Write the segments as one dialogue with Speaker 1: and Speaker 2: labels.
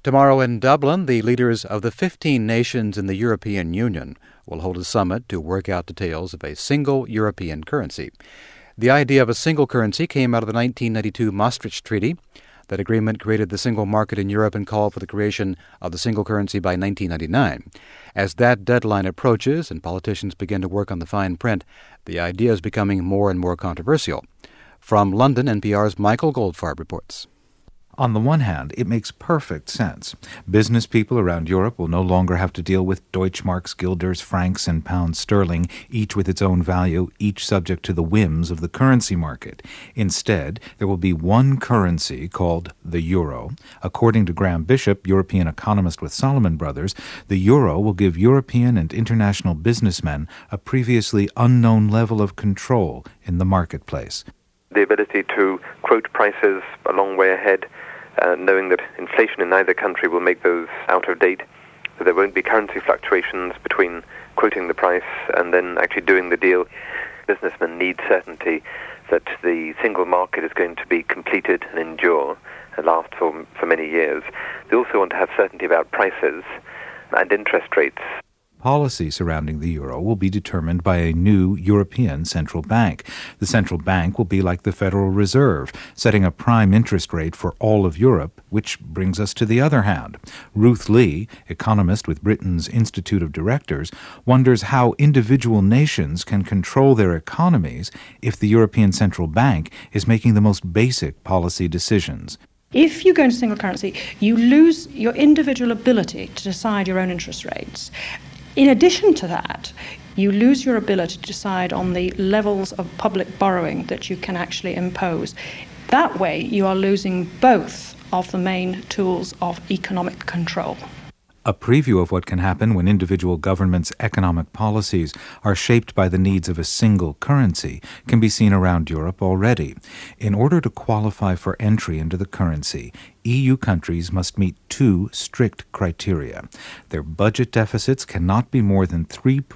Speaker 1: Tomorrow in Dublin, the leaders of the 15 nations in the European Union will hold a summit to work out details of a single European currency. The idea of a single currency came out of the 1992 Maastricht Treaty. That agreement created the single market in Europe and called for the creation of the single currency by 1999. As that deadline approaches and politicians begin to work on the fine print, the idea is becoming more and more controversial. From London, NPR's Michael Goldfarb reports.
Speaker 2: On the one hand, it makes perfect sense. Business people around Europe will no longer have to deal with Deutschmarks, guilders, francs, and pounds sterling, each with its own value, each subject to the whims of the currency market. Instead, there will be one currency called the euro. According to Graham Bishop, European economist with Salomon Brothers, the euro will give European and international businessmen a previously unknown level of control in the marketplace.
Speaker 3: The ability to quote prices a long way ahead, knowing that inflation in neither country will make those out of date, that there won't be currency fluctuations between quoting the price and then actually doing the deal. Businessmen need certainty that the single market is going to be completed and endure and last for many years. They also want to have certainty about prices and interest rates.
Speaker 2: Policy surrounding the euro will be determined by a new European central bank. The central bank will be like the Federal Reserve, setting a prime interest rate for all of Europe, which brings us to the other hand. Ruth Lee, economist with Britain's Institute of Directors, wonders how individual nations can control their economies if the European Central Bank is making the most basic policy decisions.
Speaker 4: If you go into single currency, you lose your individual ability to decide your own interest rates. In addition to that, you lose your ability to decide on the levels of public borrowing that you can actually impose. That way, you are losing both of the main tools of economic control.
Speaker 2: A preview of what can happen when individual governments' economic policies are shaped by the needs of a single currency can be seen around Europe already. In order to qualify for entry into the currency, EU countries must meet two strict criteria. Their budget deficits cannot be more than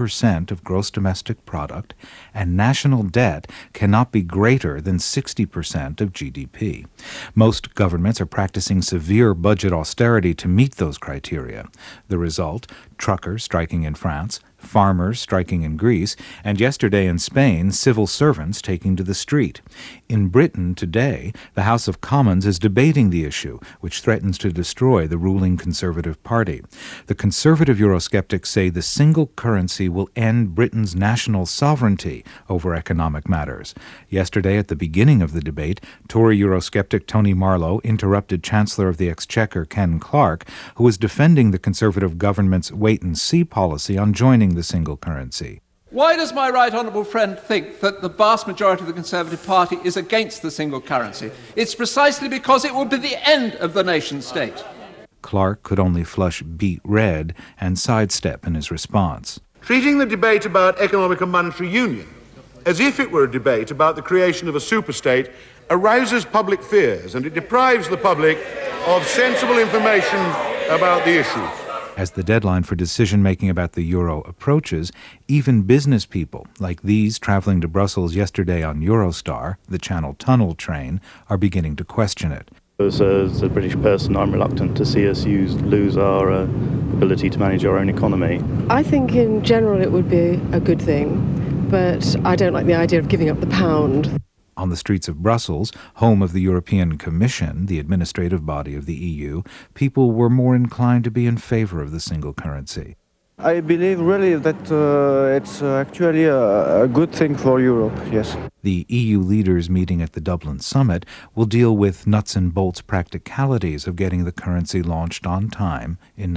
Speaker 2: 3% of gross domestic product, and national debt cannot be greater than 60% of GDP. Most governments are practicing severe budget austerity to meet those criteria. The result, truckers striking in France, farmers striking in Greece, and yesterday in Spain, civil servants taking to the street. In Britain today, the House of Commons is debating the issue, which threatens to destroy the ruling Conservative Party. The conservative Eurosceptics say the single currency will end Britain's national sovereignty over economic matters. Yesterday, at the beginning of the debate, Tory Eurosceptic Tony Marlow interrupted Chancellor of the Exchequer Ken Clarke, who was defending the Conservative government's wait-and-see policy on joining the single currency.
Speaker 5: Why does my right honourable friend think that the vast majority of the Conservative Party is against the single currency? It's precisely because it will be the end of the nation-state.
Speaker 2: Clarke could only flush beet red and sidestep in his response.
Speaker 6: Treating the debate about economic and monetary union as if it were a debate about the creation of a superstate arouses public fears, and it deprives the public of sensible information about the issue.
Speaker 2: As the deadline for decision-making about the euro approaches, even business people, like these traveling to Brussels yesterday on Eurostar, the Channel Tunnel train, are beginning to question it.
Speaker 7: As a British person, I'm reluctant to see us lose our ability to manage our own economy.
Speaker 8: I think in general it would be a good thing, but I don't like the idea of giving up the pound.
Speaker 2: On the streets of Brussels, home of the European Commission, the administrative body of the EU, people were more inclined to be in favor of the single currency.
Speaker 9: I believe really that it's actually a good thing for Europe, yes.
Speaker 2: The EU leaders meeting at the Dublin summit will deal with nuts and bolts practicalities of getting the currency launched on time in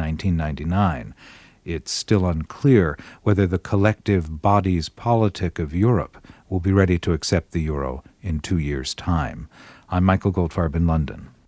Speaker 2: 1999. It's still unclear whether the collective bodies politic of Europe will be ready to accept the euro in 2 years' time. I'm Michael Goldfarb in London.